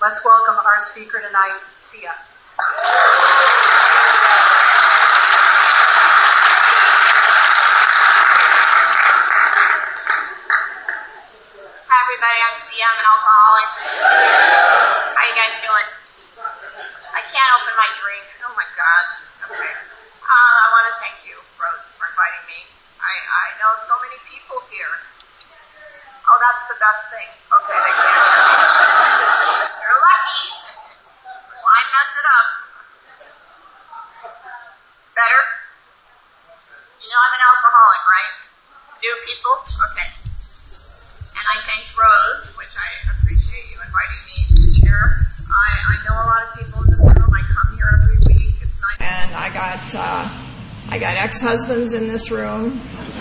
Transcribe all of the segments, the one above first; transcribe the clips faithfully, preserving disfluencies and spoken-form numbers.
Let's welcome our speaker tonight, Thea. Hi everybody, I'm Thea, I'm an alcoholic. How you guys doing? I can't open my drink. Oh my god. Okay. Uh, I want to thank you, Rose, for inviting me. I, I know so many people here. Oh, that's the best thing. Okay, they can't hear me. You're lucky. Well, I messed it up. Better? You know I'm an alcoholic, right? New people? Okay. And I thank Rose, which I appreciate you inviting me to share. I, I know a lot of people in this room. I come here every week. It's nice. And I got uh, I got ex-husbands in this room.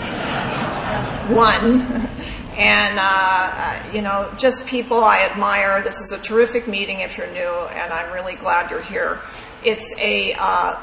One. And, uh, you know, just people I admire. This is a terrific meeting if you're new, and I'm really glad you're here. It's a uh,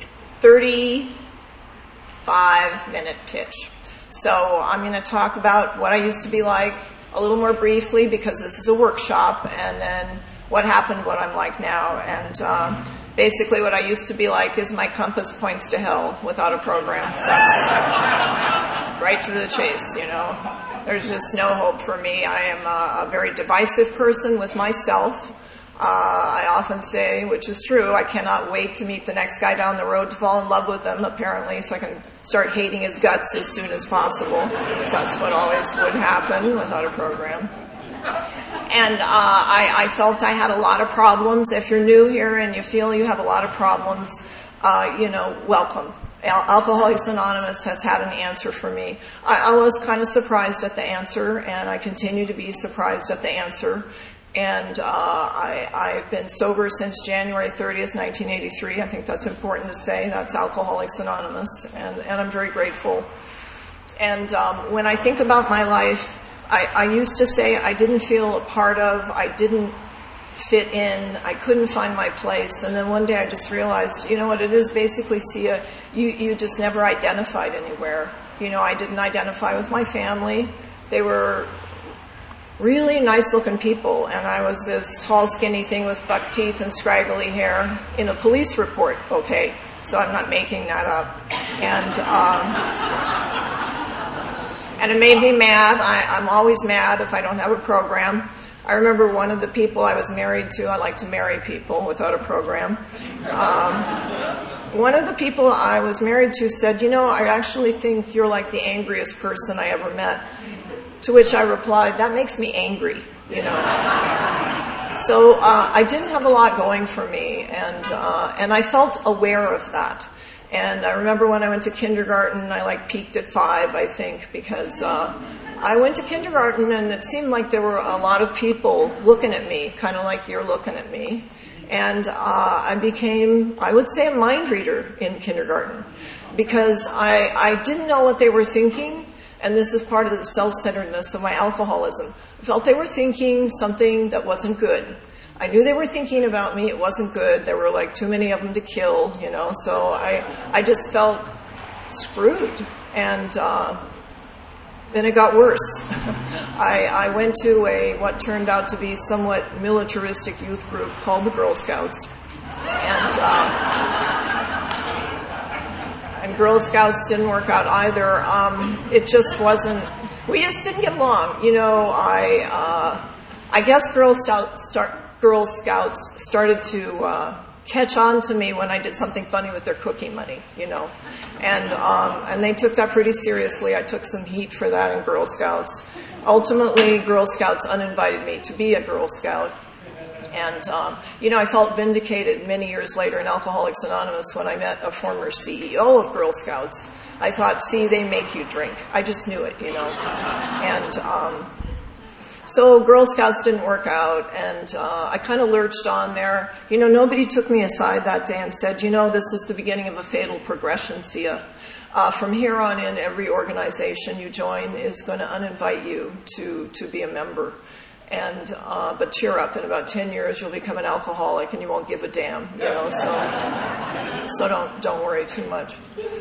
thirty-five minute pitch. So I'm going to talk about what I used to be like a little more briefly, because this is a workshop, and then what happened, what I'm like now. And uh, basically what I used to be like is my compass points to hell without a program. That's right to the chase, you know. There's just no hope for me. I am a, a very divisive person with myself. Uh, I often say, which is true, I cannot wait to meet the next guy down the road to fall in love with him, apparently, so I can start hating his guts as soon as possible. Because that's what always would happen without a program. And uh, I, I felt I had a lot of problems. If you're new here and you feel you have a lot of problems, uh, you know, welcome. Al- Alcoholics Anonymous has had an answer for me. I, I was kind of surprised at the answer, and I continue to be surprised at the answer. And uh, I, I've been sober since January thirtieth, nineteen eighty-three. I think that's important to say. That's Alcoholics Anonymous, and, and I'm very grateful. And um, when I think about my life, I, I used to say I didn't feel a part of, I didn't fit in, I couldn't find my place. And then one day I just realized, you know what it is, basically, Sia, you, you just never identified anywhere. You know, I didn't identify with my family. They were really nice-looking people, and I was this tall, skinny thing with buck teeth and scraggly hair in a police report, okay? So I'm not making that up. And um, and it made me mad. I, I'm always mad if I don't have a program. I remember one of the people I was married to, I like to marry people without a program. Um, one of the people I was married to said, you know, I actually think you're like the angriest person I ever met. To which I replied, that makes me angry, you know. So uh, I didn't have a lot going for me, and uh, and I felt aware of that. And I remember when I went to kindergarten, I like peaked at five, I think, because uh, I went to kindergarten and it seemed like there were a lot of people looking at me, kind of like you're looking at me. And uh, I became, I would say, a mind reader in kindergarten, because I, I didn't know what they were thinking. And this is part of the self-centeredness of my alcoholism. I felt they were thinking something that wasn't good. I knew they were thinking about me. It wasn't good. There were like too many of them to kill, you know. So I, I just felt screwed. And uh, then it got worse. I, I went to a what turned out to be somewhat militaristic youth group called the Girl Scouts. And Uh, And Girl Scouts didn't work out either. Um, it just wasn't. We just didn't get along. You know, I uh, I guess Girl Scouts start, Girl Scouts started to uh, catch on to me when I did something funny with their cookie money. You know, and um, and they took that pretty seriously. I took some heat for that in Girl Scouts. Ultimately, Girl Scouts uninvited me to be a Girl Scout. And, um, you know, I felt vindicated many years later in Alcoholics Anonymous when I met a former C E O of Girl Scouts. I thought, see, they make you drink. I just knew it, you know. And um, so Girl Scouts didn't work out, and uh, I kind of lurched on there. You know, nobody took me aside that day and said, you know, this is the beginning of a fatal progression, Sia. Uh, from here on in, every organization you join is going to uninvite you to, to be a member. And uh, but cheer up, in about ten years you'll become an alcoholic and you won't give a damn, you know. So so don't don't worry too much.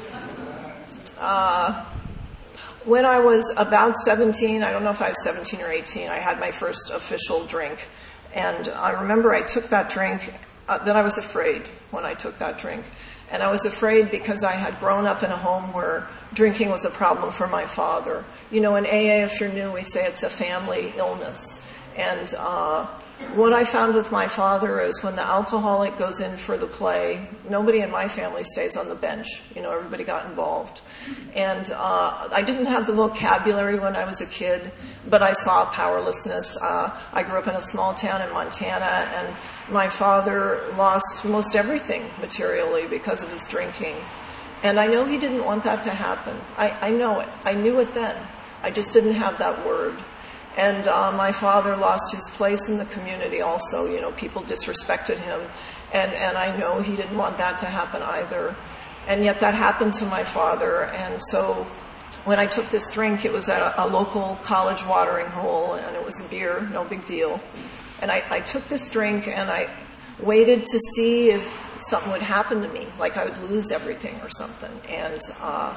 Uh, when I was about seventeen, I don't know if I was seventeen or eighteen, I had my first official drink, And I remember I took that drink, uh, then I was afraid when I took that drink. And I was afraid because I had grown up in a home where drinking was a problem for my father. You know, in A A, if you're new, we say it's a family illness. And uh, what I found with my father is when the alcoholic goes in for the play, nobody in my family stays on the bench. You know, everybody got involved. And uh, I didn't have the vocabulary when I was a kid, but I saw powerlessness. Uh, I grew up in a small town in Montana, and my father lost most everything materially because of his drinking. And I know he didn't want that to happen. I, I know it. I knew it then. I just didn't have that word. And uh, my father lost his place in the community also. You know, people disrespected him. And, and I know he didn't want that to happen either. And yet that happened to my father. And so when I took this drink, it was at a, a local college watering hole, and it was a beer, no big deal. And I, I took this drink, and I waited to see if something would happen to me, like I would lose everything or something. And uh,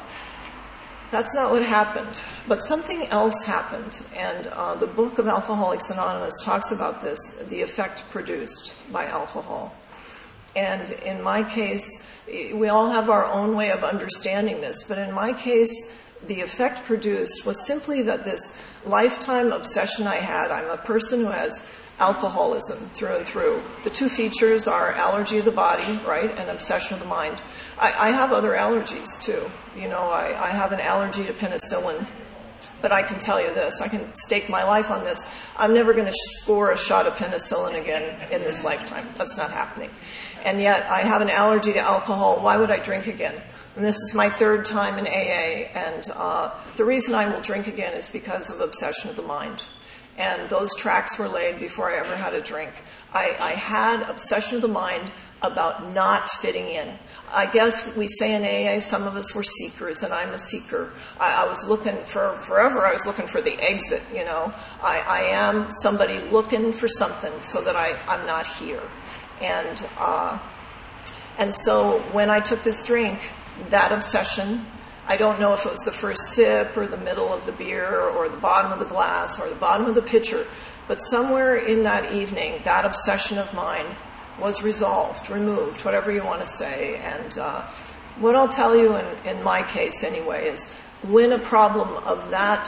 that's not what happened. But something else happened. And uh, the book of Alcoholics Anonymous talks about this, the effect produced by alcohol. And in my case, we all have our own way of understanding this. But in my case, the effect produced was simply that this lifetime obsession I had, I'm a person who has alcoholism through and through. The two features are allergy of the body, right, and obsession of the mind. I, I have other allergies, too. You know, I, I have an allergy to penicillin. But I can tell you this, I can stake my life on this. I'm never going to score a shot of penicillin again in this lifetime. That's not happening. And yet I have an allergy to alcohol. Why would I drink again? And this is my third time in A A. And uh, the reason I will drink again is because of obsession of the mind. And those tracks were laid before I ever had a drink. I, I had obsession of the mind about not fitting in. I guess we say in A A, some of us were seekers, and I'm a seeker. I, I was looking for, forever, I was looking for the exit, you know. I, I am somebody looking for something so that I, I'm not here. And, uh, and so when I took this drink, that obsession, I don't know if it was the first sip or the middle of the beer or the bottom of the glass or the bottom of the pitcher, but somewhere in that evening, that obsession of mine was resolved, removed, whatever you want to say. And uh, what I'll tell you in, in my case anyway is when a problem of that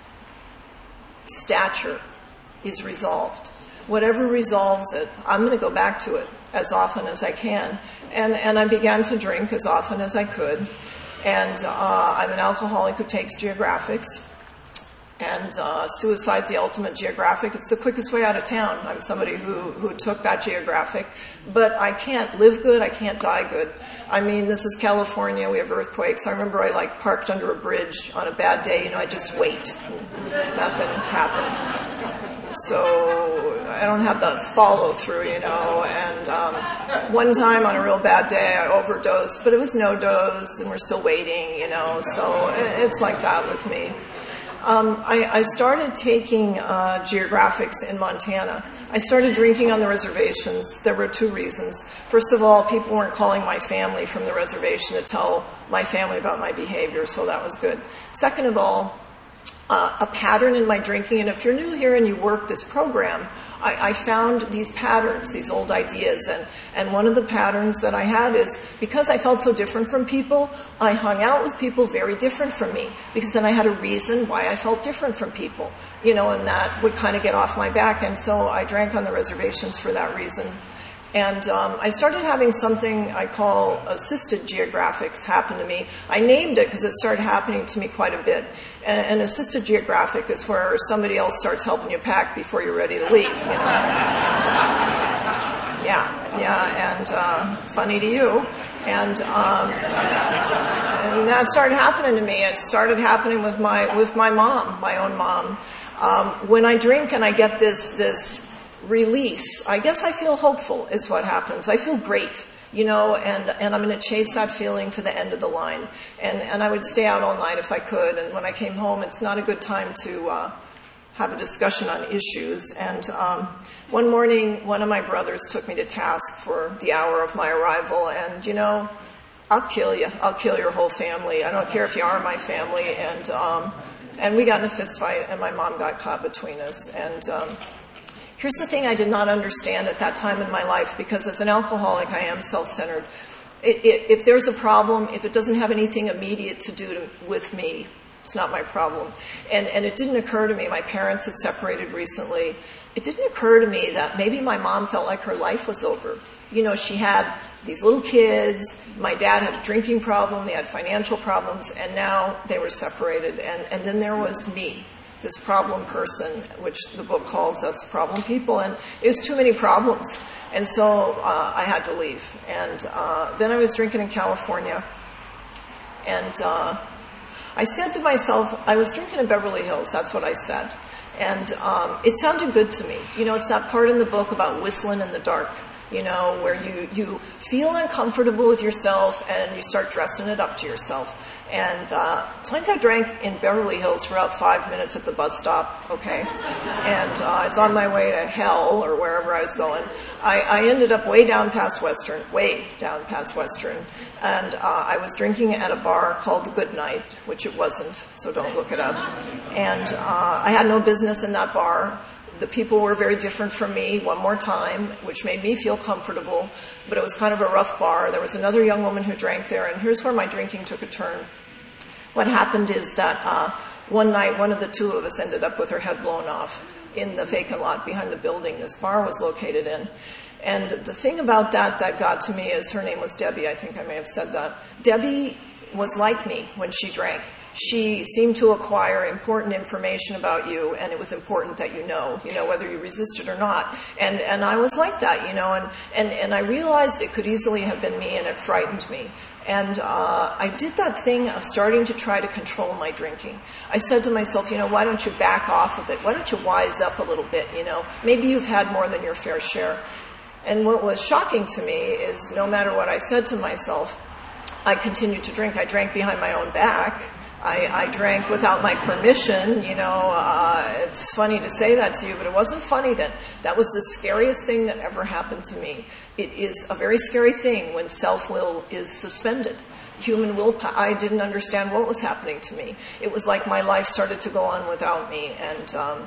stature is resolved, whatever resolves it, I'm going to go back to it as often as I can. And, and I began to drink as often as I could. And uh, I'm an alcoholic who takes geographics. And uh, suicide's the ultimate geographic. It's the quickest way out of town. I'm somebody who, who took that geographic. But I can't live good. I can't die good. I mean, this is California. We have earthquakes. I remember I, like, parked under a bridge on a bad day. You know, I just wait. Nothing happened. So I don't have the follow-through, you know. And um, one time on a real bad day, I overdosed. But it was no dose, and we're still waiting, you know. So it's like that with me. Um, I, I started taking uh, geographics in Montana. I started drinking on the reservations. There were two reasons. First of all, people weren't calling my family from the reservation to tell my family about my behavior, so that was good. Second of all, uh, a pattern in my drinking, and if you're new here and you work this program, I, I found these patterns, these old ideas, and, and one of the patterns that I had is because I felt so different from people, I hung out with people very different from me, because then I had a reason why I felt different from people, you know, and that would kind of get off my back, and so I drank on the reservations for that reason. And um, I started having something I call assisted geographics happen to me. I named it because it started happening to me quite a bit. And an assisted geographic is where somebody else starts helping you pack before you're ready to leave, you know. Yeah, yeah, and uh, funny to you. And, um, and that started happening to me. It started happening with my with my mom, my own mom. Um, when I drink and I get this this release, I guess I feel hopeful is what happens. I feel great, you know, and, and I'm going to chase that feeling to the end of the line. And, and I would stay out all night if I could. And when I came home, it's not a good time to uh, have a discussion on issues. And um, one morning, one of my brothers took me to task for the hour of my arrival. And, you know, I'll kill you. I'll kill your whole family. I don't care if you are my family. And um, and we got in a fist fight, and my mom got caught between us. And um, Here's the thing I did not understand at that time in my life, because as an alcoholic, I am self-centered. It, it, if there's a problem, if it doesn't have anything immediate to do to, with me, it's not my problem. And, and it didn't occur to me, my parents had separated recently, it didn't occur to me that maybe my mom felt like her life was over. You know, she had these little kids, my dad had a drinking problem, they had financial problems, and now they were separated. And, and then there was me, this problem person, which the book calls us problem people, and it was too many problems. And so uh, I had to leave. And uh, then I was drinking in California, and uh, I said to myself, I was drinking in Beverly Hills, that's what I said. And um, it sounded good to me. You know, it's that part in the book about whistling in the dark, you know, where you, you feel uncomfortable with yourself and you start dressing it up to yourself. And uh, so I think I drank in Beverly Hills for about five minutes at the bus stop, okay? And uh, I was on my way to hell or wherever I was going. I, I ended up way down past Western, way down past Western. And uh, I was drinking at a bar called the Good Night, which it wasn't, so don't look it up. And uh, I had no business in that bar. The people were very different from me one more time, which made me feel comfortable. But it was kind of a rough bar. There was another young woman who drank there, and here's where my drinking took a turn. What happened is that uh, one night, one of the two of us ended up with her head blown off in the vacant lot behind the building this bar was located in. And the thing about that that got to me is her name was Debbie. I think I may have said that. Debbie was like me when she drank. She seemed to acquire important information about you, and it was important that you know, you know, whether you resisted or not. And and I was like that, you know, and, and, and I realized it could easily have been me, and it frightened me. And uh, I did that thing of starting to try to control my drinking. I said to myself, you know, why don't you back off of it? Why don't you wise up a little bit, you know? Maybe you've had more than your fair share. And what was shocking to me is no matter what I said to myself, I continued to drink. I drank behind my own back. I, I drank without my permission, you know. Uh, it's funny to say that to you, but it wasn't funny then. That was the scariest thing that ever happened to me. It is a very scary thing when self-will is suspended. Human will, I didn't understand what was happening to me. It was like my life started to go on without me, and um,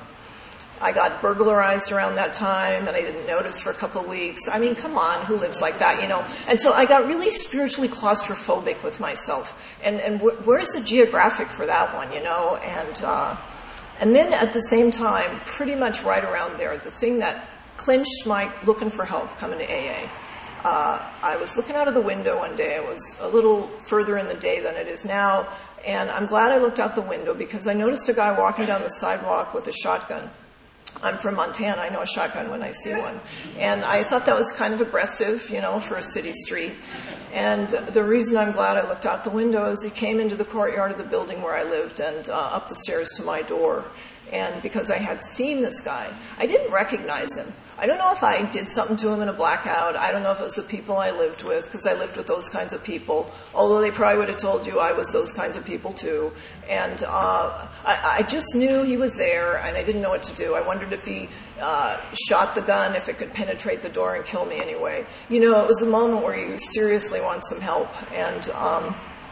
I got burglarized around that time, and I didn't notice for a couple of weeks. I mean, come on, who lives like that, you know? And so I got really spiritually claustrophobic with myself. And, and wh- where's the geographic for that one, you know? And uh, and then at the same time, pretty much right around there, the thing that clinched my looking for help coming to A A. Uh, I was looking out of the window one day. It was a little further in the day than it is now. And I'm glad I looked out the window because I noticed a guy walking down the sidewalk with a shotgun. I'm from Montana. I know a shotgun when I see one. And I thought that was kind of aggressive, you know, for a city street. And the reason I'm glad I looked out the window is he came into the courtyard of the building where I lived and uh, up the stairs to my door. And because I had seen this guy, I didn't recognize him. I don't know if I did something to him in a blackout. I don't know if it was the people I lived with, because I lived with those kinds of people, although they probably would have told you I was those kinds of people too. And uh, I, I just knew he was there, and I didn't know what to do. I wondered if he uh, shot the gun, if it could penetrate the door and kill me anyway. You know, it was a moment where you seriously want some help. And um,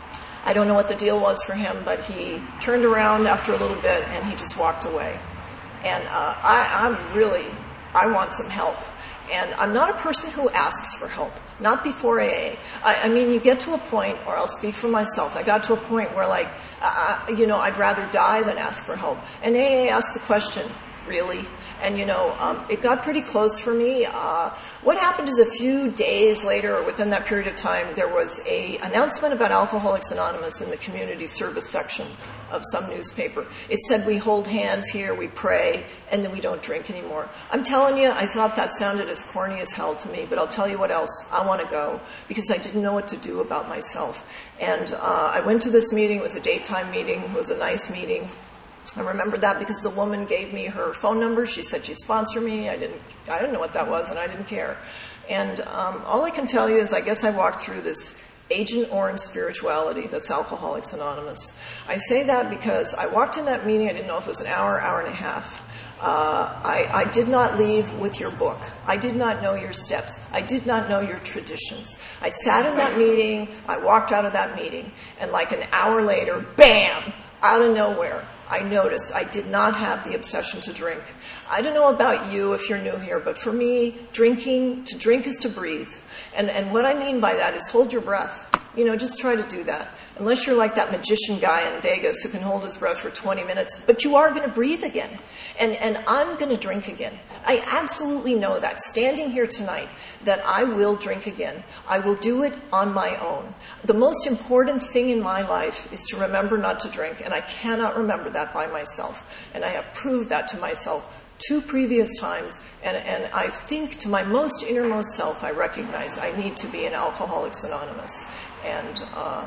I don't know what the deal was for him, but he turned around after a little bit, and he just walked away. And uh, I, I'm really... I want some help. And I'm not a person who asks for help, not before A A. I, I mean, you get to a point, or I'll speak for myself, I got to a point where, like, uh, you know, I'd rather die than ask for help. And A A asked the question, really? And, you know, um, it got pretty close for me. Uh, what happened is a few days later, or within that period of time, there was a announcement about Alcoholics Anonymous in the community service section of some newspaper. It said, we hold hands here, we pray, and then we don't drink anymore. I'm telling you, I thought that sounded as corny as hell to me, but I'll tell you what else. I want to go, because I didn't know what to do about myself. And uh, I went to this meeting. It was a daytime meeting. It was a nice meeting. I remember that because the woman gave me her phone number. She said she'd sponsor me. I didn't, I didn't know what that was, and I didn't care. And um, all I can tell you is I guess I walked through this Agent Orange spirituality that's Alcoholics Anonymous. I say that because I walked in that meeting. I didn't know if it was an hour, hour and a half. Uh, I, I did not leave with your book. I did not know your steps. I did not know your traditions. I sat in that meeting. I walked out of that meeting. And like an hour later, bam, out of nowhere, I noticed I did not have the obsession to drink. I don't know about you if you're new here, but for me, drinking, to drink is to breathe. And, and what I mean by that is hold your breath. You know, just try to do that. Unless you're like that magician guy in Vegas who can hold his breath for twenty minutes, but you are going to breathe again. And, and I'm going to drink again. I absolutely know that, standing here tonight, that I will drink again. I will do it on my own. The most important thing in my life is to remember not to drink, and I cannot remember that by myself. And I have proved that to myself two previous times, and, and I think to my most innermost self, I recognize I need to be in Alcoholics Anonymous. And uh,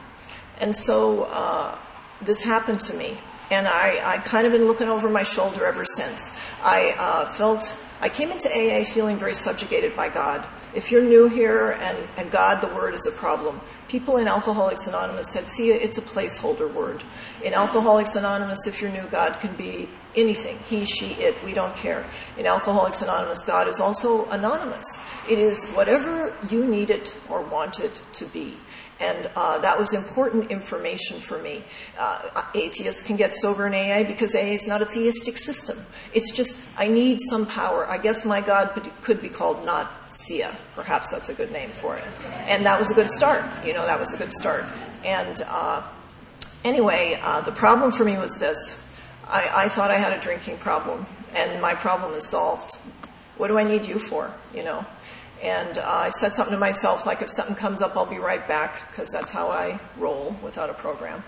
and so uh, this happened to me, and I, I kind of been looking over my shoulder ever since. I uh, felt, I came into A A feeling very subjugated by God. If you're new here and, and God, the word is a problem. People in Alcoholics Anonymous said, see, it's a placeholder word. In Alcoholics Anonymous, if you're new, God can be anything. He, she, it, we don't care. In Alcoholics Anonymous, God is also anonymous. It is whatever you need it or want it to be. And uh, that was important information for me. Uh, atheists can get sober in A A because A A is not a theistic system. It's just, I need some power. I guess my God could be called not Sia. Perhaps that's a good name for it. And that was a good start. You know, that was a good start. And uh, anyway, uh, the problem for me was this. I, I thought I had a drinking problem, and my problem is solved. What do I need you for, you know? And uh, I said something to myself like, if something comes up, I'll be right back, because that's how I roll without a program.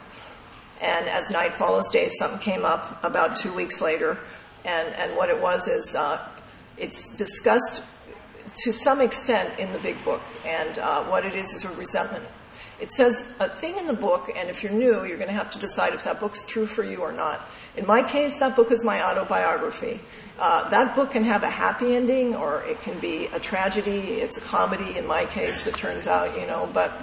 And as night follows day, something came up about two weeks later, and, and what it was is uh, it's discussed to some extent in the big book, and uh, what it is is a resentment. It says a thing in the book, and if you're new, you're going to have to decide if that book's true for you or not. In my case, that book is my autobiography. Uh, that book can have a happy ending, or it can be a tragedy. It's a comedy in my case, it turns out, you know. But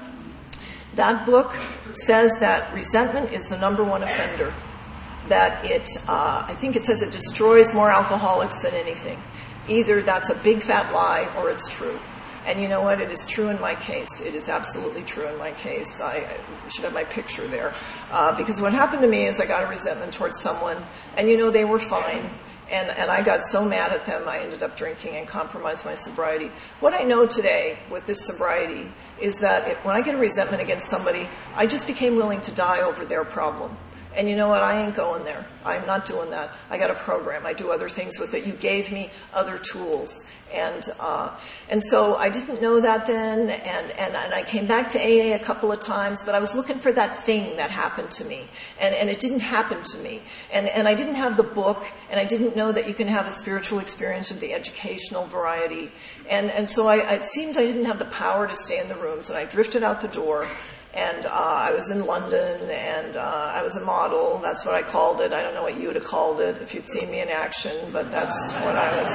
that book says that resentment is the number one offender. That it, uh, I think it says it destroys more alcoholics than anything. Either that's a big fat lie or it's true. And you know what? It is true in my case. It is absolutely true in my case. I, I should have my picture there. Uh, because what happened to me is I got a resentment towards someone, and you know, they were fine. And, and I got so mad at them, I ended up drinking and compromised my sobriety. What I know today with this sobriety is that it, when I get a resentment against somebody, I just became willing to die over their problem. And you know what? I ain't going there. I'm not doing that. I got a program. I do other things with it. You gave me other tools. And uh, and so I didn't know that then, and, and, and I came back to A A a couple of times, but I was looking for that thing that happened to me. And, and it didn't happen to me. And, and I didn't have the book, and I didn't know that you can have a spiritual experience of the educational variety. And, and so I, it seemed I didn't have the power to stay in the rooms, and I drifted out the door. And uh, I was in London, and uh, I was a model. That's what I called it. I don't know what you would have called it if you'd seen me in action, but that's what I was.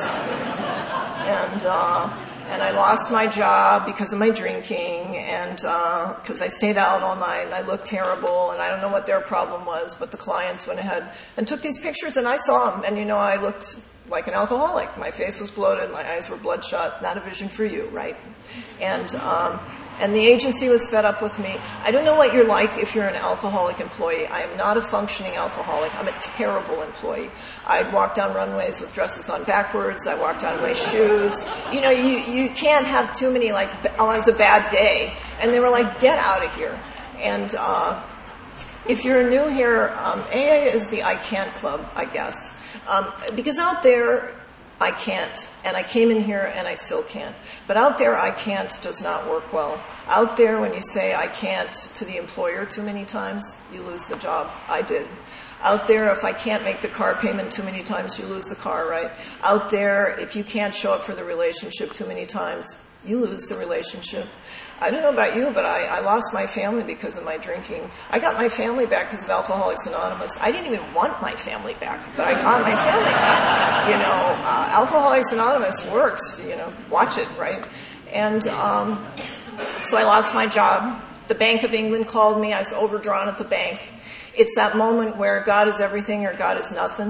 And uh, and I lost my job because of my drinking, and because uh, I stayed out all night, and I looked terrible, and I don't know what their problem was, but the clients went ahead and took these pictures, and I saw them, and you know, I looked like an alcoholic. My face was bloated, my eyes were bloodshot. Not a vision for you, right? And um, and the agency was fed up with me. I don't know what you're like if you're an alcoholic employee. I am not a functioning alcoholic. I'm a terrible employee. I'd walk down runways with dresses on backwards. I walked out of my shoes. You know, you, you can't have too many, like, oh, it was a bad day. And they were like, get out of here. And uh, if you're new here, um, A A is the I Can't Club, I guess. Um, because out there, I can't, and I came in here and I still can't. But out there, I can't does not work well. Out there, when you say I can't to the employer too many times, you lose the job. I did. Out there, if I can't make the car payment too many times, you lose the car, right? Out there, if you can't show up for the relationship too many times, you lose the relationship. I don't know about you, but I, I lost my family because of my drinking. I got my family back because of Alcoholics Anonymous. I didn't even want my family back, but I got my family back. You know, uh, Alcoholics Anonymous works, you know, watch it, right? And um, so I lost my job. The Bank of England called me. I was overdrawn at the bank. It's that moment where God is everything or God is nothing.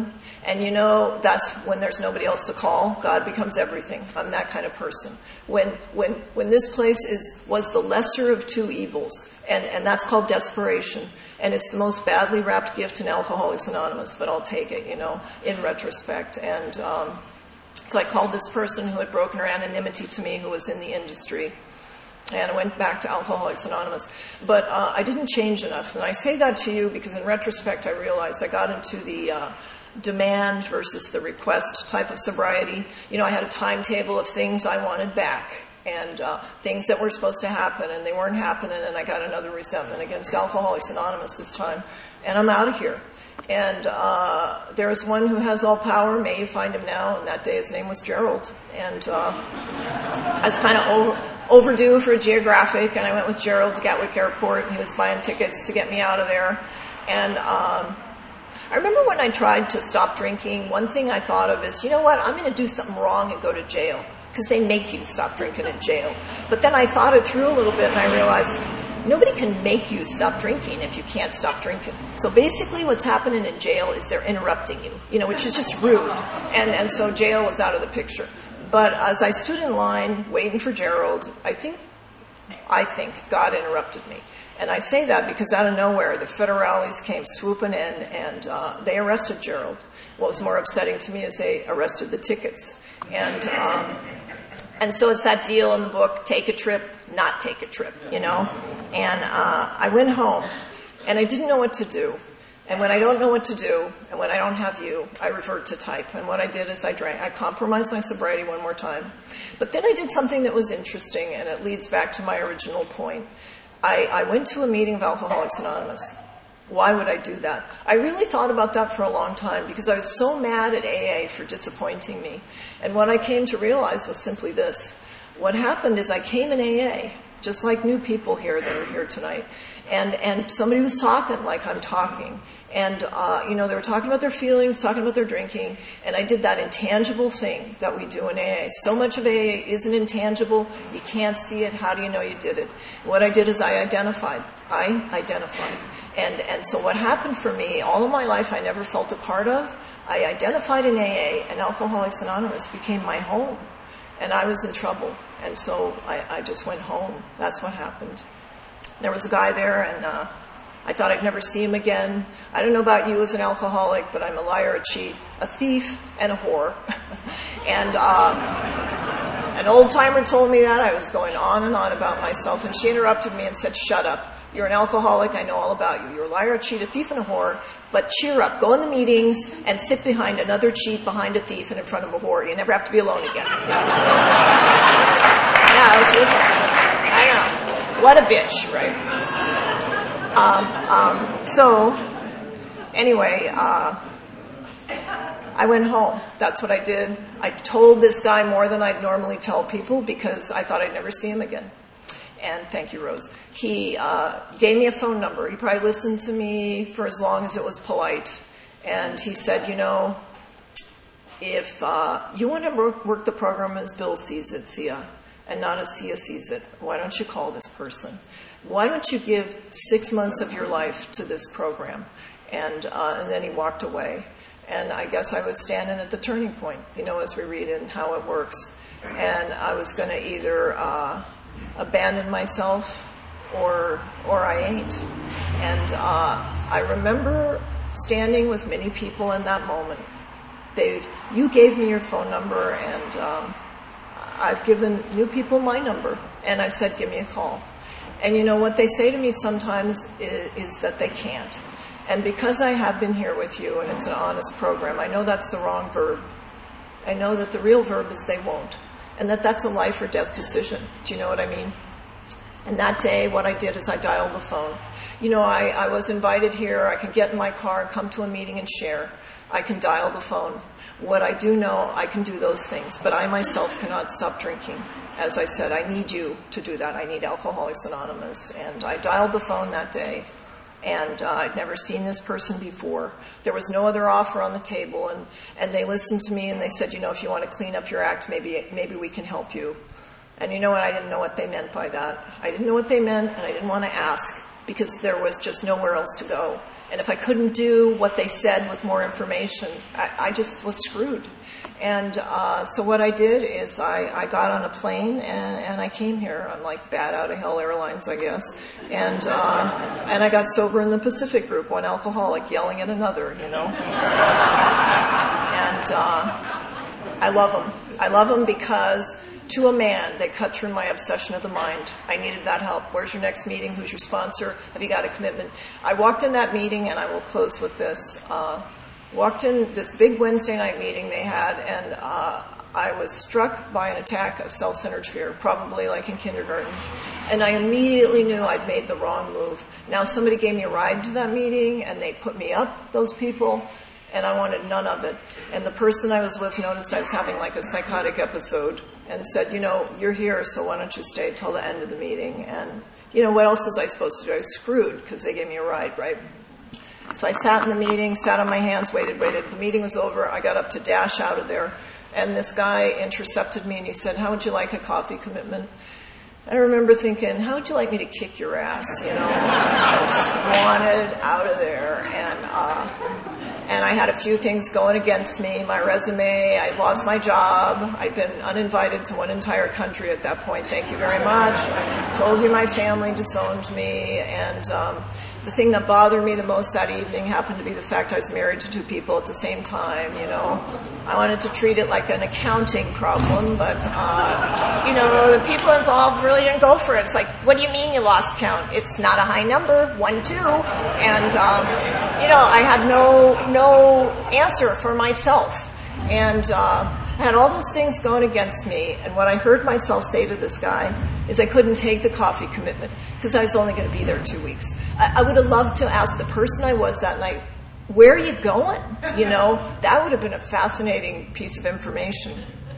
And you know, that's when there's nobody else to call. God becomes everything. I'm that kind of person. When when when this place is was the lesser of two evils, and, and that's called desperation. And it's the most badly wrapped gift in Alcoholics Anonymous, but I'll take it, you know, in retrospect. And um, so I called this person who had broken her anonymity to me, who was in the industry. And I went back to Alcoholics Anonymous. But uh, I didn't change enough. And I say that to you because in retrospect I realized I got into the uh, demand versus the request type of sobriety. You know, I had a timetable of things I wanted back and uh, things that were supposed to happen, and they weren't happening, and I got another resentment against Alcoholics Anonymous this time. And I'm out of here. And uh, there is one who has all power. May you find him now. And that day his name was Gerald. And uh, I was kind of over, overdue for a geographic, and I went with Gerald to Gatwick Airport, and he was buying tickets to get me out of there. And um, I remember when I tried to stop drinking, one thing I thought of is, you know what, I'm going to do something wrong and go to jail, because they make you stop drinking in jail. But then I thought it through a little bit, and I realized nobody can make you stop drinking if you can't stop drinking. So basically what's happening in jail is they're interrupting you, you know, which is just rude. And, and so jail is out of the picture. But as I stood in line waiting for Gerald, I think, I think God interrupted me. And I say that because out of nowhere, the federales came swooping in, and uh, they arrested Gerald. What was more upsetting to me is they arrested the tickets. And um, and so it's that deal in the book, take a trip, not take a trip, you know. And uh, I went home, and I didn't know what to do. And when I don't know what to do, and when I don't have you, I revert to type. And what I did is I drank. I compromised my sobriety one more time. But then I did something that was interesting, and it leads back to my original point. I, I went to a meeting of Alcoholics Anonymous. Why would I do that? I really thought about that for a long time because I was so mad at A A for disappointing me. And what I came to realize was simply this. What happened is I came in A A, just like new people here that are here tonight, and, and somebody was talking like I'm talking. And, uh, you know, they were talking about their feelings, talking about their drinking, and I did that intangible thing that we do in A A. So much of A A isn't intangible. You can't see it. How do you know you did it? What I did is I identified. I identified. And, and so what happened for me, all of my life I never felt a part of, I identified in A A, and Alcoholics Anonymous became my home. And I was in trouble. And so I, I just went home. That's what happened. There was a guy there, and uh, I thought I'd never see him again. I don't know about you as an alcoholic, but I'm a liar, a cheat, a thief, and a whore. and uh, an old-timer told me that. I was going on and on about myself, and she interrupted me and said, shut up. You're an alcoholic. I know all about you. You're a liar, a cheat, a thief, and a whore. But cheer up. Go in the meetings and sit behind another cheat, behind a thief, and in front of a whore. You never have to be alone again. Yeah, I was with her. I know. What a bitch, right? Um, um, so, anyway, uh, I went home. That's what I did. I told this guy more than I'd normally tell people because I thought I'd never see him again. And thank you, Rose. He uh, gave me a phone number. He probably listened to me for as long as it was polite. And he said, you know, if uh, you want to work, work the program as Bill sees it, Sia, and not as Sia sees it, why don't you call this person? Why don't you give six months of your life to this program? And, uh, and then he walked away. And I guess I was standing at the turning point, you know, as we read in How It Works. And I was going to either uh, abandon myself or or I ain't. And uh, I remember standing with many people in that moment. They've, you gave me your phone number, and um, I've given new people my number. And I said, give me a call. And you know, what they say to me sometimes is, is that they can't. And because I have been here with you, and it's an honest program, I know that's the wrong verb. I know that the real verb is they won't. And that that's a life or death decision. Do you know what I mean? And that day, what I did is I dialed the phone. You know, I, I was invited here. I can get in my car, come to a meeting, and share. I can dial the phone. What I do know, I can do those things. But I myself cannot stop drinking. As I said, I need you to do that. I need Alcoholics Anonymous. And I dialed the phone that day. And uh, I'd never seen this person before. There was no other offer on the table. And, and they listened to me, and they said, you know, if you want to clean up your act, maybe maybe we can help you. And you know what? I didn't know what they meant by that. I didn't know what they meant, and I didn't want to ask. because there was just nowhere else to go. And if I couldn't do what they said with more information, I, I just was screwed. And uh, so what I did is I, I got on a plane and, and I came here on like Bat Out of Hell Airlines, I guess. And uh, and I got sober in the Pacific Group, one alcoholic yelling at another, you know. And uh, I love them. I love them because to a man, they cut through my obsession of the mind. I needed that help. Where's your next meeting? Who's your sponsor? Have you got a commitment? I walked in that meeting, and I will close with this. Uh, walked in this big Wednesday night meeting they had, and uh, I was struck by an attack of self-centered fear, probably like in kindergarten. And I immediately knew I'd made the wrong move. Now, somebody gave me a ride to that meeting, and they put me up, those people, and I wanted none of it. And the person I was with noticed I was having like a psychotic episode and said, you know, you're here, so why don't you stay till the end of the meeting? And, you know, what else was I supposed to do? I was screwed because they gave me a ride, right? So I sat in the meeting, sat on my hands, waited, waited. The meeting was over. I got up to dash out of there. And this guy intercepted me and he said, how would you like a coffee commitment? I remember thinking, how would you like me to kick your ass? You know, I just wanted out of there. And, uh, And I had a few things going against me. My resume, I lost my job. I'd been uninvited to one entire country at that point. Thank you very much. I told you my family disowned me. And um, the thing that bothered me the most that evening happened to be the fact I was married to two people at the same time, you know. I wanted to treat it like an accounting problem, but, uh, you know, the people involved really didn't go for it. It's like, what do you mean you lost count? It's not a high number, one, two. And, um, you know, I had no, no answer for myself. And uh, I had all those things going against me. And what I heard myself say to this guy is I couldn't take the coffee commitment because I was only going to be there two weeks. I, I would have loved to ask the person I was that night, where are you going? You know, that would have been a fascinating piece of information.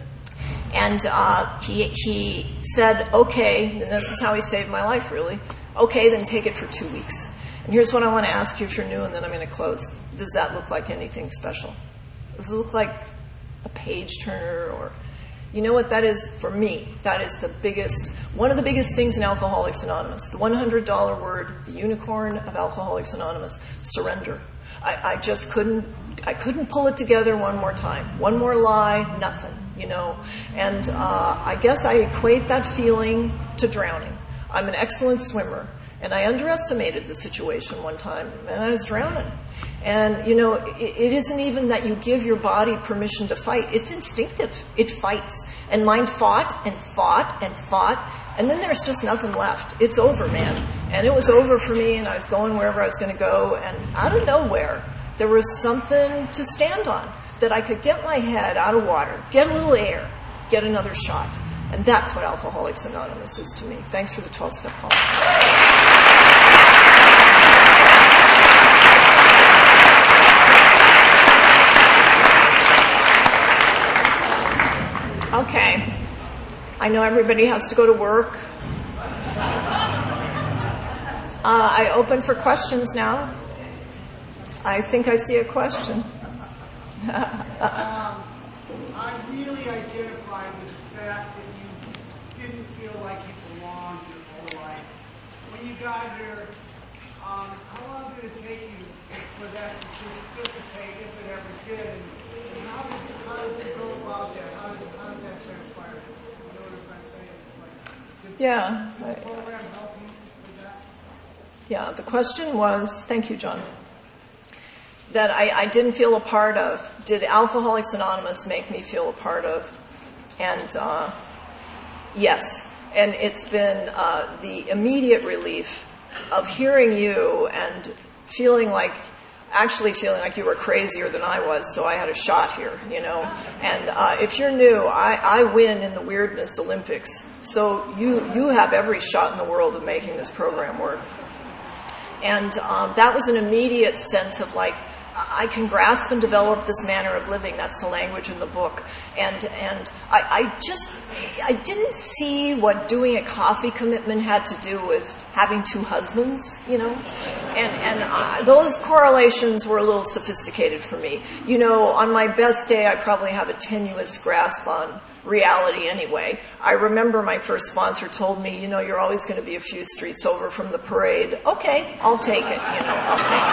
And uh, he he said, okay, and this is how he saved my life, really. Okay, then take it for two weeks. And here's what I want to ask you if you're new, and then I'm going to close. Does that look like anything special? Does it look like a page turner or... You know what that is for me? That is the biggest, one of the biggest things in Alcoholics Anonymous. The one hundred dollar word, the unicorn of Alcoholics Anonymous, surrender. I, I just couldn't, I couldn't pull it together one more time. One more lie, nothing, you know. And uh, I guess I equate that feeling to drowning. I'm an excellent swimmer, and I underestimated the situation one time, and I was drowning. And, you know, it, it isn't even that you give your body permission to fight. It's instinctive. It fights. And mine fought and fought and fought. And then there's just nothing left. It's over, man. And it was over for me, and I was going wherever I was going to go. And out of nowhere, there was something to stand on, that I could get my head out of water, get a little air, get another shot. And that's what Alcoholics Anonymous is to me. Thanks for the twelve-step call. Okay. I know everybody has to go to work. Uh, I open for questions now. I think I see a question. um, I really identified with the fact that you didn't feel like you belonged your whole life. When you got here, um, how long did it take you to, for that to just dissipate, if it ever did? And how did, how did you go about that? How did, how did that transpire? You know what I'm saying? Like, did Yeah. the program help you with that? Yeah, the question was, thank you, John, that I, I didn't feel a part of. Did Alcoholics Anonymous make me feel a part of? And uh, yes. And it's been uh, the immediate relief of hearing you and feeling like, actually feeling like you were crazier than I was, so I had a shot here, you know. And uh, if you're new, I, I win in the Weirdness Olympics, so you, you have every shot in the world of making this program work. And um, that was an immediate sense of like, I can grasp and develop this manner of living. That's the language in the book. And and I, I just, I didn't see what doing a coffee commitment had to do with having two husbands, you know. And, and uh, those correlations were a little sophisticated for me. You know, on my best day, I probably have a tenuous grasp on reality anyway. I remember my first sponsor told me, you know, you're always going to be a few streets over from the parade. Okay, I'll take it, you know, I'll take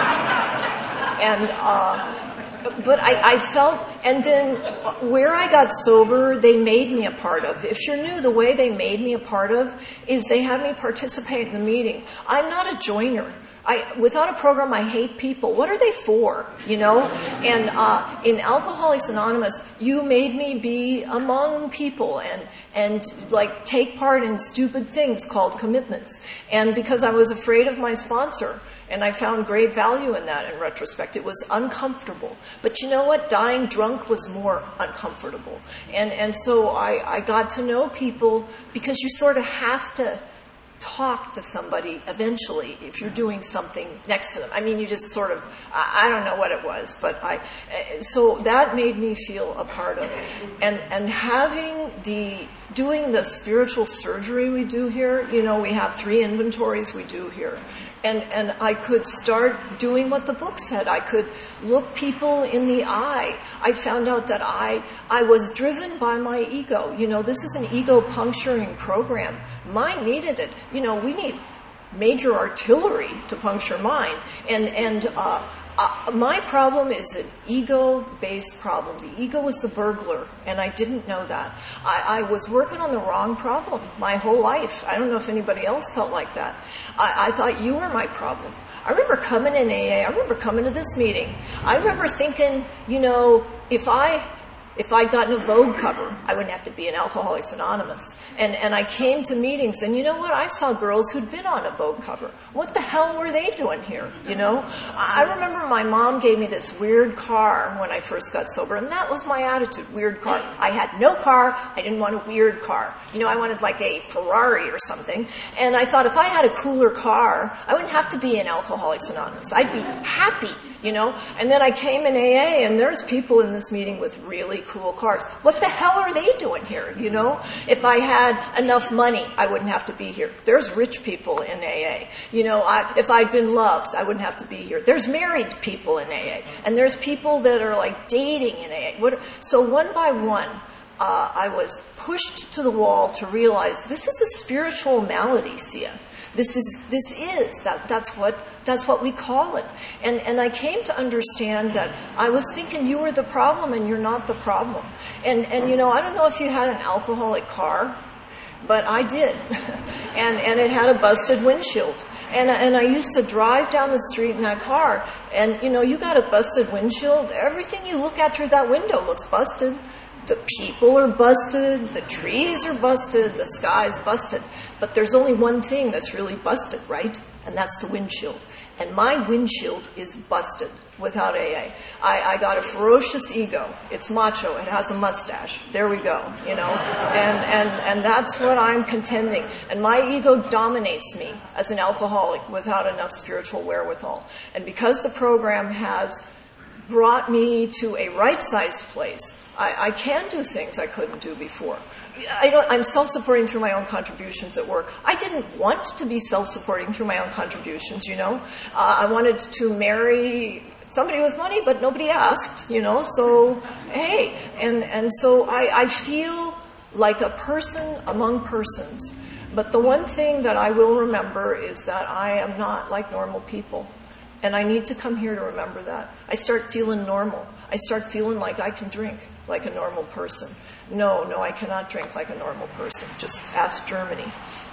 it. And, uh, but I, I felt, and then where I got sober, they made me a part of. If you're new, the way they made me a part of is they had me participate in the meeting. I'm not a joiner. I, without a program, I hate people. What are they for? You know? And uh, in Alcoholics Anonymous, you made me be among people and and like take part in stupid things called commitments. And because I was afraid of my sponsor, and I found great value in that in retrospect. It was uncomfortable. But you know what? Dying drunk was more uncomfortable. And and so I, I got to know people because you sort of have to talk to somebody eventually if you're doing something next to them. I mean, you just sort of, I, I don't know what it was, but I, so that made me feel a part of it. And, and having the, doing the spiritual surgery we do here, you know, we have three inventories we do here. And, and I could start doing what the book said. I could look people in the eye. I found out that I, I was driven by my ego. You know, this is an ego puncturing program. Mine needed it. You know, we need major artillery to puncture mine. And, and, uh, Uh, my problem is an ego-based problem. The ego was the burglar, and I didn't know that. I, I was working on the wrong problem my whole life. I don't know if anybody else felt like that. I, I thought you were my problem. I remember coming in A A. I remember coming to this meeting. I remember thinking, you know, if I... If I'd gotten a Vogue cover, I wouldn't have to be in Alcoholics Anonymous. And and I came to meetings, and you know what? I saw girls who'd been on a Vogue cover. What the hell were they doing here, you know? I remember my mom gave me this weird car when I first got sober, and that was my attitude, weird car. I had no car. I didn't want a weird car. You know, I wanted like a Ferrari or something. And I thought if I had a cooler car, I wouldn't have to be in Alcoholics Anonymous. I'd be happy. You know, and then I came in A A, and there's people in this meeting with really cool cars. What the hell are they doing here, you know? If I had enough money, I wouldn't have to be here. There's rich people in A A. You know, I, if I'd been loved, I wouldn't have to be here. There's married people in A A. And there's people that are like dating in A A. What, so one by one, uh, I was pushed to the wall to realize this is a spiritual malady, Sia. This is, this is, that, that's what, that's what we call it. And, and I came to understand that I was thinking you were the problem and you're not the problem. And, and you know, I don't know if you had an alcoholic car, but I did. and, and it had a busted windshield. And, and I used to drive down the street in that car, and you know, you got a busted windshield, everything you look at through that window looks busted. The people are busted, the trees are busted, the sky's busted. But there's only one thing that's really busted, right? And that's the windshield. And my windshield is busted without A A. I, I got a ferocious ego. It's macho. It has a mustache. There we go, you know. And, and, and that's what I'm contending. And my ego dominates me as an alcoholic without enough spiritual wherewithal. And because the program has brought me to a right-sized place, I, I can do things I couldn't do before. I don't, I'm self-supporting through my own contributions at work. I didn't want to be self-supporting through my own contributions, you know. Uh, I wanted to marry somebody with money, but nobody asked, you know. So, hey, and, and so I, I feel like a person among persons. But the one thing that I will remember is that I am not like normal people. And I need to come here to remember that. I start feeling normal. I start feeling like I can drink like a normal person. No, no, I cannot drink like a normal person. Just ask Germany.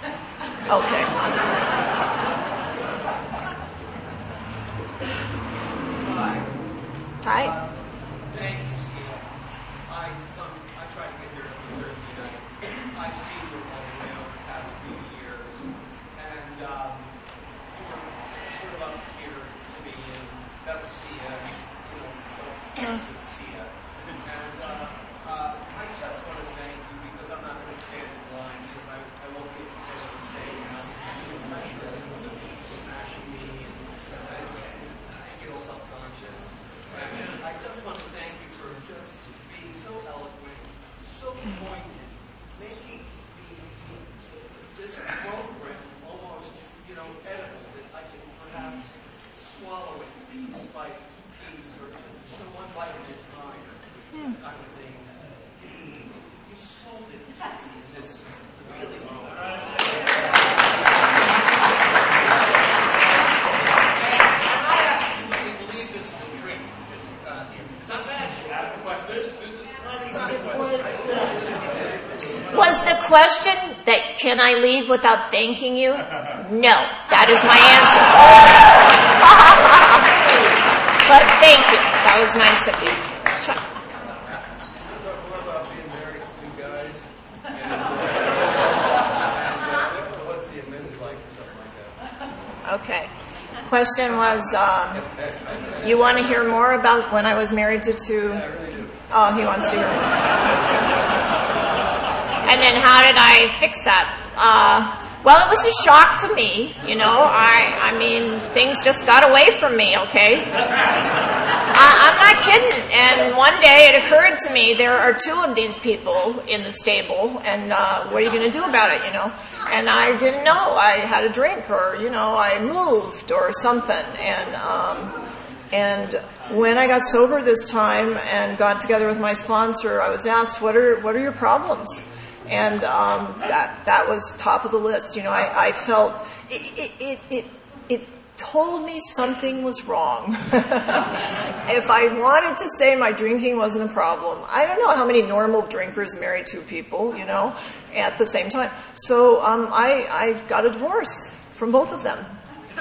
Okay. Hi. Hi. Uh, thank you, Steve. I, um, I try to get here every Thursday night. I've seen you all the way over the past few years. And um, you were sort of up here to me, and that was Sia, you know, with Sia. And uh, uh, I just want to thank you because I'm not going to stand in line because I, I won't be able to say what I'm saying now. Smashing me, and I, I feel self-conscious. And I just want to thank you for question that can I leave without thanking you? No, that is my answer. But thank you. That was nice of you. Chuck. Talk more about being married to two guys. And what's the amends like or something like that? Okay. Question was, um, you want to hear more about when I was married to two? Oh, he wants to hear more. And then how did I fix that? Uh, well, it was a shock to me, you know. I, I mean, things just got away from me, okay? I, I'm not kidding. And one day it occurred to me, there are two of these people in the stable, and uh, what are you going to do about it, you know? And I didn't know. I had a drink, or, you know, I moved or something. And um, and when I got sober this time and got together with my sponsor, I was asked, what are what are your problems? And um, that that was top of the list. You know, I, I felt it, it it it told me something was wrong. If I wanted to say my drinking wasn't a problem, I don't know how many normal drinkers marry two people, you know, at the same time. So um, I I got a divorce from both of them.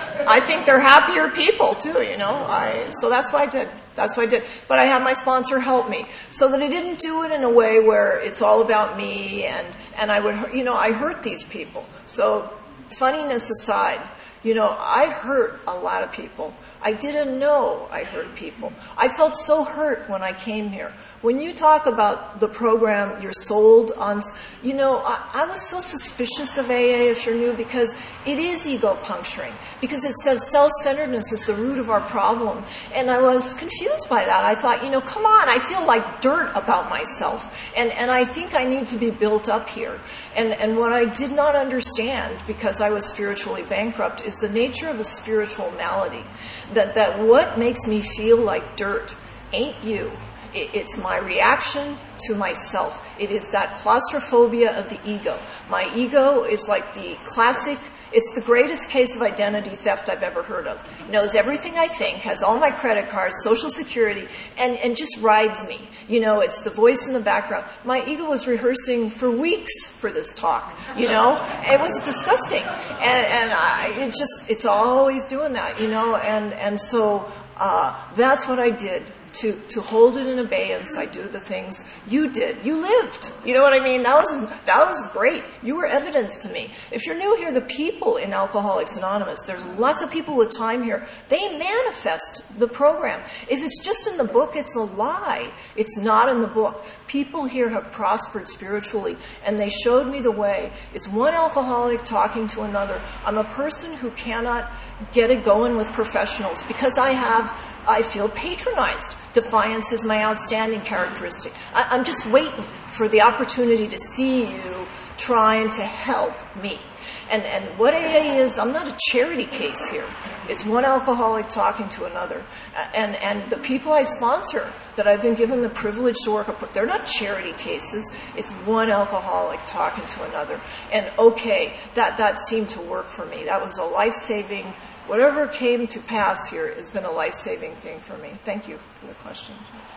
I think they're happier people too, you know. I so that's what I did. That's what I did. But I had my sponsor help me so that I didn't do it in a way where it's all about me and and I would, you know, I hurt these people. So funniness aside, you know, I hurt a lot of people. I didn't know I hurt people. I felt so hurt when I came here. When you talk about the program you're sold on, you know, I, I was so suspicious of A A if you're new because it is ego puncturing. Because it says self-centeredness is the root of our problem. And I was confused by that. I thought, you know, come on, I feel like dirt about myself. And, and I think I need to be built up here. And, and what I did not understand, because I was spiritually bankrupt, is the nature of a spiritual malady. That, that what makes me feel like dirt ain't you. It, it's my reaction to myself. It is that claustrophobia of the ego. My ego is like the classic, it's the greatest case of identity theft I've ever heard of. It knows everything I think, has all my credit cards, social security, and, and just rides me. You know, it's the voice in the background. My ego was rehearsing for weeks for this talk, you know. It was disgusting. And, and I, it just, it's always doing that, you know. And, and so uh, that's what I did. To, to hold it in abeyance, I do the things you did. You lived. You know what I mean? That was, that was great. You were evidence to me. If you're new here, the people in Alcoholics Anonymous, there's lots of people with time here. They manifest the program. If it's just in the book, it's a lie. It's not in the book. People here have prospered spiritually, and they showed me the way. It's one alcoholic talking to another. I'm a person who cannot get it going with professionals because I have I feel patronized. Defiance is my outstanding characteristic. I, I'm just waiting for the opportunity to see you trying to help me. And, and what A A is, I'm not a charity case here. It's one alcoholic talking to another. And, and the people I sponsor that I've been given the privilege to work with, they're not charity cases. It's one alcoholic talking to another. And okay, that, that seemed to work for me. That was a life-saving. Whatever came to pass here has been a life-saving thing for me. Thank you for the question.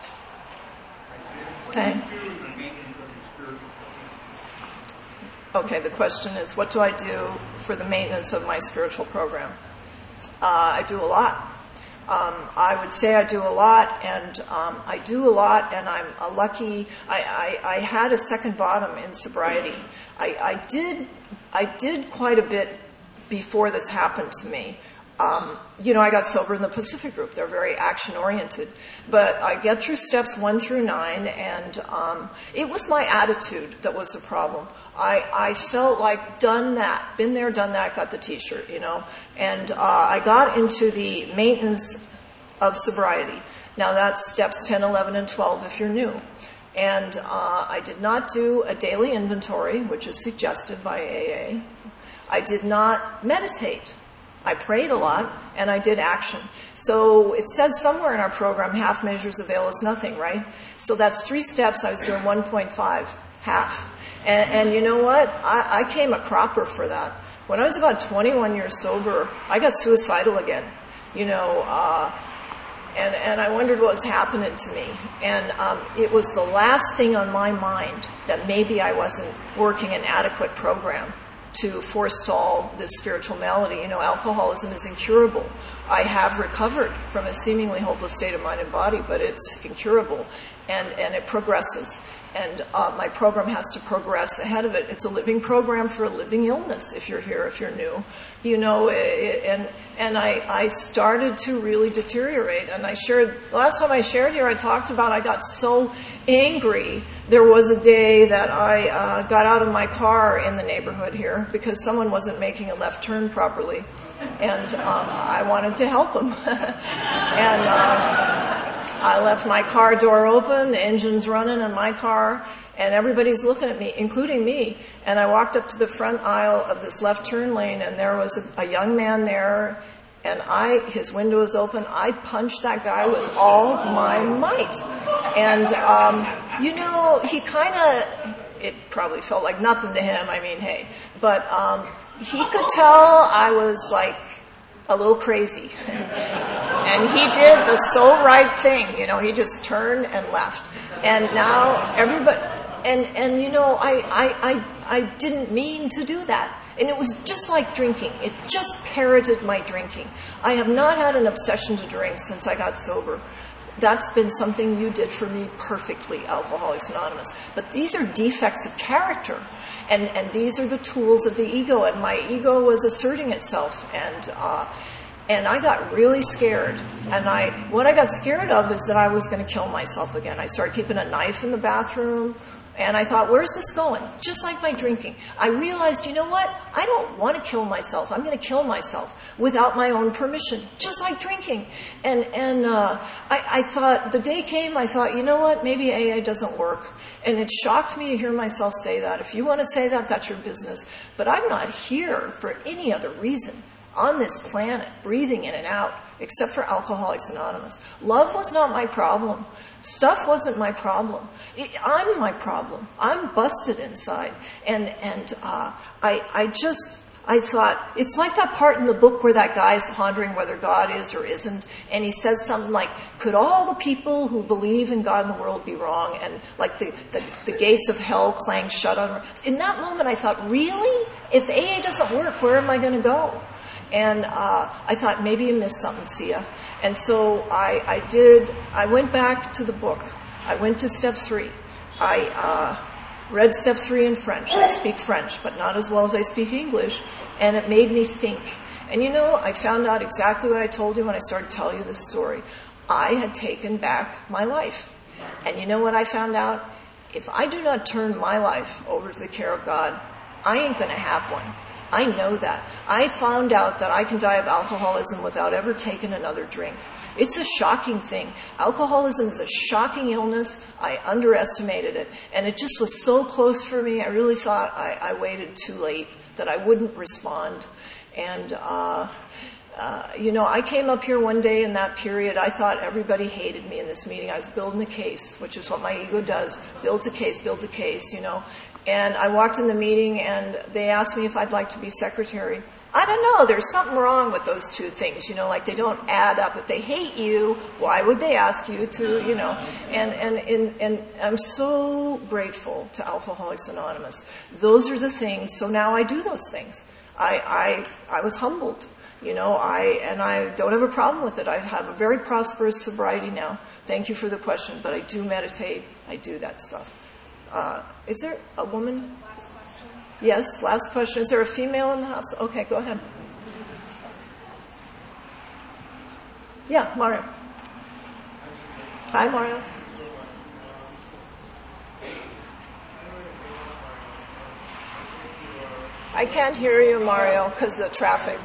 Okay. Okay, the question is, what do I do for the maintenance of my spiritual program? Uh, I do a lot. Um, I would say I do a lot, and um, I do a lot, and I'm a lucky. I, I, I had a second bottom in sobriety. I, I did, I did quite a bit before this happened to me. Um, you know, I got sober in the Pacific Group. They're very action-oriented. But I get through steps one through nine, and um, it was my attitude that was the problem. I, I felt like done that, been there, done that, got the T-shirt, you know. And uh, I got into the maintenance of sobriety. Now that's steps ten, eleven, and twelve if you're new. And uh, I did not do a daily inventory, which is suggested by A A. I did not meditate. I prayed a lot, and I did action. So it says somewhere in our program, half measures avail us nothing, right? So that's three steps. I was doing one point five, half. And, and you know what? I, I came a cropper for that. When I was about twenty-one years sober, I got suicidal again. You know, uh, And, and I wondered what was happening to me. And um, it was the last thing on my mind that maybe I wasn't working an adequate program to forestall this spiritual malady. You know, alcoholism is incurable. I have recovered from a seemingly hopeless state of mind and body, but it's incurable, and, and it progresses. And uh, my program has to progress ahead of it. It's a living program for a living illness, if you're here, if you're new. You know, it, and and I, I started to really deteriorate. And I shared, last time I shared here, I talked about I got so angry. There was a day that I uh, got out of my car in the neighborhood here because someone wasn't making a left turn properly. And um, I wanted to help them. and uh, I left my car door open, the engine's running in my car, and everybody's looking at me, including me. And I walked up to the front aisle of this left turn lane, and there was a, a young man there, and I, his window was open. I punched that guy with all my might. And, um, you know, he kind of, it probably felt like nothing to him. I mean, hey. But um, he could tell I was like a little crazy. And he did the so right thing. You know, he just turned and left. And now everybody, and, and you know, I, I, I, I didn't mean to do that. And it was just like drinking. It just parroted my drinking. I have not had an obsession to drink since I got sober. That's been something you did for me perfectly, Alcoholics Anonymous. But these are defects of character. And, and these are the tools of the ego. And my ego was asserting itself. And, uh, and I got really scared. And I, what I got scared of is that I was going to kill myself again. I started keeping a knife in the bathroom. And I thought, where's this going? Just like my drinking. I realized, you know what? I don't want to kill myself. I'm going to kill myself without my own permission, just like drinking. And and uh, I, I thought, the day came, I thought, you know what? Maybe A A doesn't work. And it shocked me to hear myself say that. If you want to say that, that's your business. But I'm not here for any other reason on this planet, breathing in and out, except for Alcoholics Anonymous. Love was not my problem. Stuff wasn't my problem. I'm my problem. I'm busted inside. And and uh, I I just, I thought, it's like that part in the book where that guy is pondering whether God is or isn't. And he says something like, could all the people who believe in God in the world be wrong? And like the, the, the gates of hell clang shut on her. In that moment I thought, really? If A A doesn't work, where am I going to go? And uh, I thought, maybe you missed something, Sia. And so I, I did, I went back to the book. I went to step three. I uh, read step three in French. I speak French, but not as well as I speak English. And it made me think. And you know, I found out exactly what I told you when I started telling you this story. I had taken back my life. And you know what I found out? If I do not turn my life over to the care of God, I ain't going to have one. I know that. I found out that I can die of alcoholism without ever taking another drink. It's a shocking thing. Alcoholism is a shocking illness. I underestimated it. And it just was so close for me. I really thought I, I waited too late, that I wouldn't respond. And, uh, uh, you know, I came up here one day in that period. I thought everybody hated me in this meeting. I was building a case, which is what my ego does. Builds a case, builds a case, you know. And I walked in the meeting, and they asked me if I'd like to be secretary. I don't know. There's something wrong with those two things, you know, like they don't add up. If they hate you, why would they ask you to, you know? And and and, and I'm so grateful to Alcoholics Anonymous. Those are the things. So now I do those things. I I I was humbled, you know. I and I don't have a problem with it. I have a very prosperous sobriety now. Thank you for the question. But I do meditate. I do that stuff. Uh, is there a woman? Last question. Yes, last question. Is there a female in the house? Okay, go ahead. Yeah, Mario. Hi, Mario. I can't hear you, Mario, because of the traffic.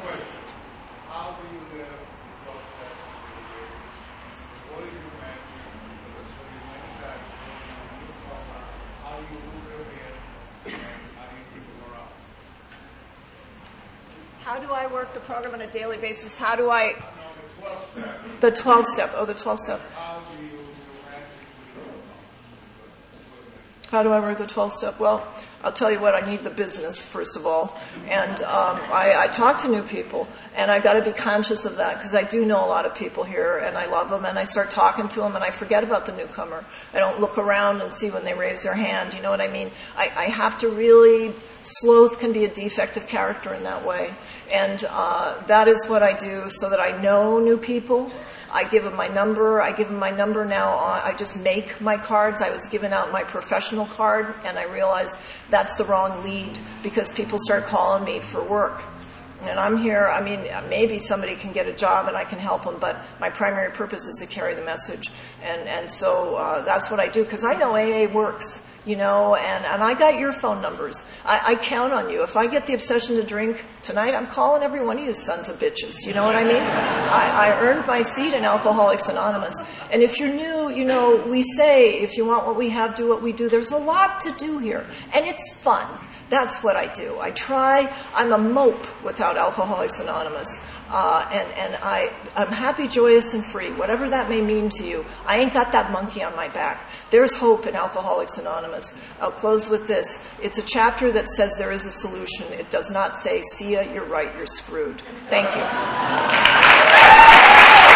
How do I work the program on a daily basis? How do I... The twelve step. Oh, the twelve step. How do I work the twelve-step? Well, I'll tell you what, I need the business, first of all. And um, I, I talk to new people, and I've got to be conscious of that, because I do know a lot of people here, and I love them, and I start talking to them, and I forget about the newcomer. I don't look around and see when they raise their hand, you know what I mean? I, I have to really, sloth can be a defect of character in that way. And uh, that is what I do so that I know new people. I give them my number. I give them my number now. I just make my cards. I was giving out my professional card, and I realized that's the wrong lead because people start calling me for work. And I'm here, I mean, maybe somebody can get a job and I can help them, but my primary purpose is to carry the message. And, and so uh, that's what I do, because I know A A works. You know, and, and I got your phone numbers. I, I count on you. If I get the obsession to drink tonight, I'm calling every one of you sons of bitches. You know what I mean? I, I earned my seat in Alcoholics Anonymous. And if you're new, you know, we say, if you want what we have, do what we do. There's a lot to do here. And it's fun. That's what I do. I try. I'm a mope without Alcoholics Anonymous. Uh, and, and I, I'm happy, joyous, and free, whatever that may mean to you. I ain't got that monkey on my back. There's hope in Alcoholics Anonymous. I'll close with this. It's a chapter that says there is a solution. It does not say, see ya, you're right, you're screwed. Thank you.